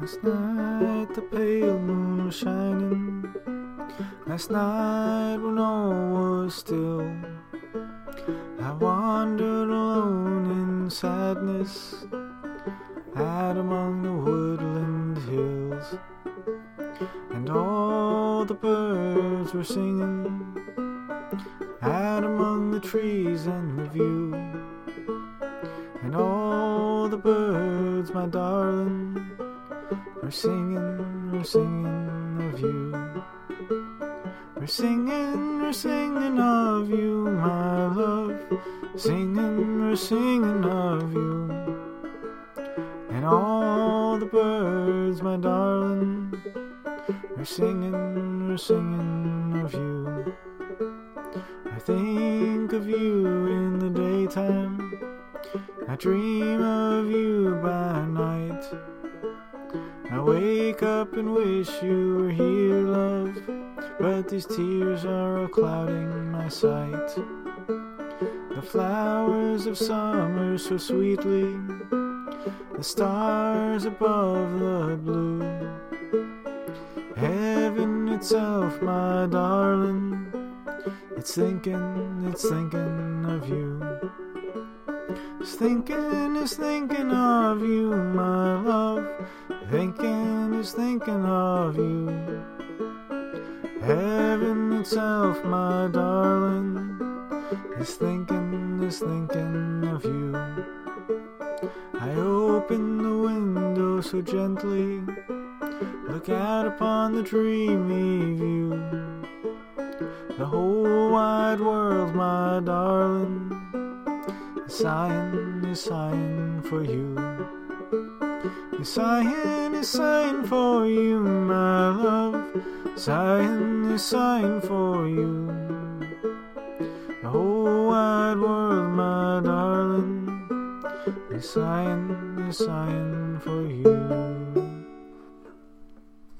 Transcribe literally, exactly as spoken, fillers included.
Last night the pale moon was shining. Last night when all was still, I wandered alone in sadness out among the woodland hills, and all the birds were singing out among the trees and the view. And all the birds, my darling, are singing, are singing of you. We're singing, we're singing of you, my love. Singing, we're singing of you. And all the birds, my darling, are singing, we're singing of you. I think of you in the daytime, I dream of you by night. I wake up and wish you were here, love, but these tears are clouding my sight. The flowers of summer so sweetly, the stars above the blue, heaven itself, my darling, it's thinking, it's thinking of you. It's thinking, it's thinking of you, my love. Thinking, it's thinking of you. Heaven itself, my darling, is thinking, is thinking of you. I open the window so gently, look out upon the dreamy view. The whole wide world, my darling, is sighing, is sighing for you. Is sighing, is sighing for you, my love. Sighing, is sighing for you. The whole wide world, my darling, is sighing, is sighing for you.